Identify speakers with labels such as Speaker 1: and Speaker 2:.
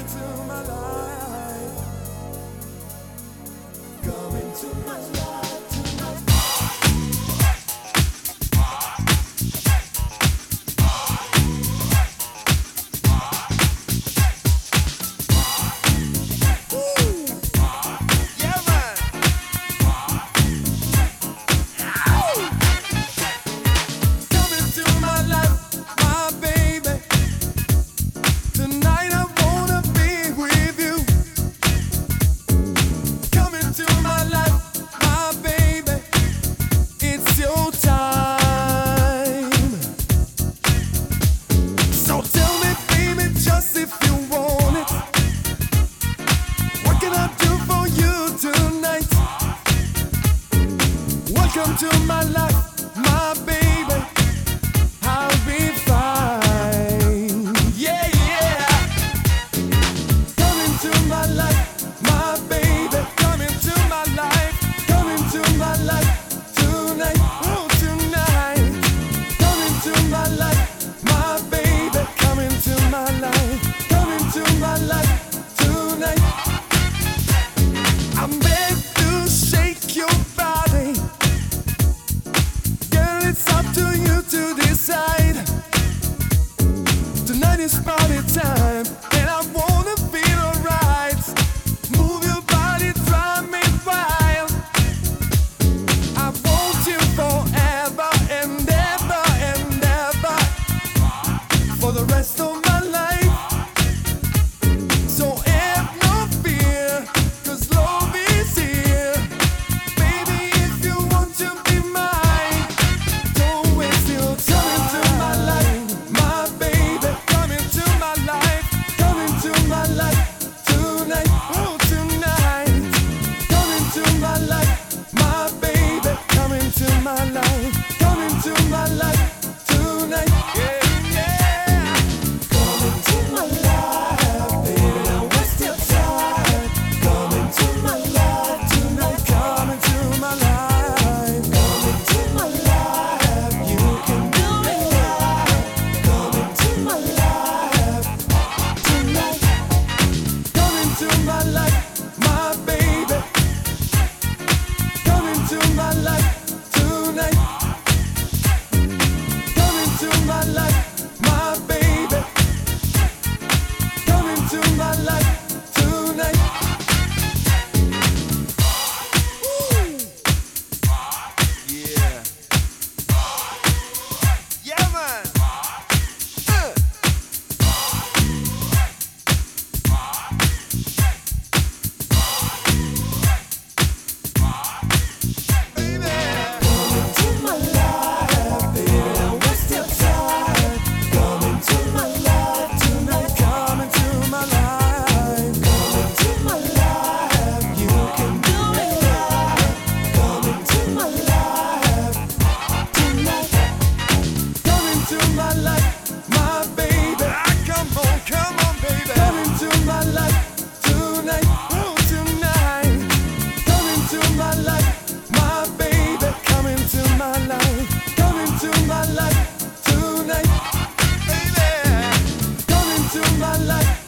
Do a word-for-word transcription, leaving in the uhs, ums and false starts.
Speaker 1: into my life. Come into my life tonight. Welcome to my life, my baby. I'll be fine. Yeah, yeah. Come into my life, my baby. Come into my life. Come into my life tonight. Oh, tonight. Come into my life, my baby. Come into my life. Come into my life tonight. I'm meant to shake your body. It's up to you to decide. Tonight is party time, and I wanna feel alright. Move your body, drive me wild. I want you forever and ever and ever, for the rest of my life. So have no fear, 'cause love is here. Baby, if you want to be mine, my life, come into my life tonight. Yeah, yeah. Come into my life, baby. Don't waste your time. Come into my life tonight. Come into my life. Come into my life. You can do it right. Come into my life tonight. Come into my life, my baby. Come into my life. Come into my life, my baby. Come into my life tonight. Woo. Yeah. Yeah, man. Uh. My life.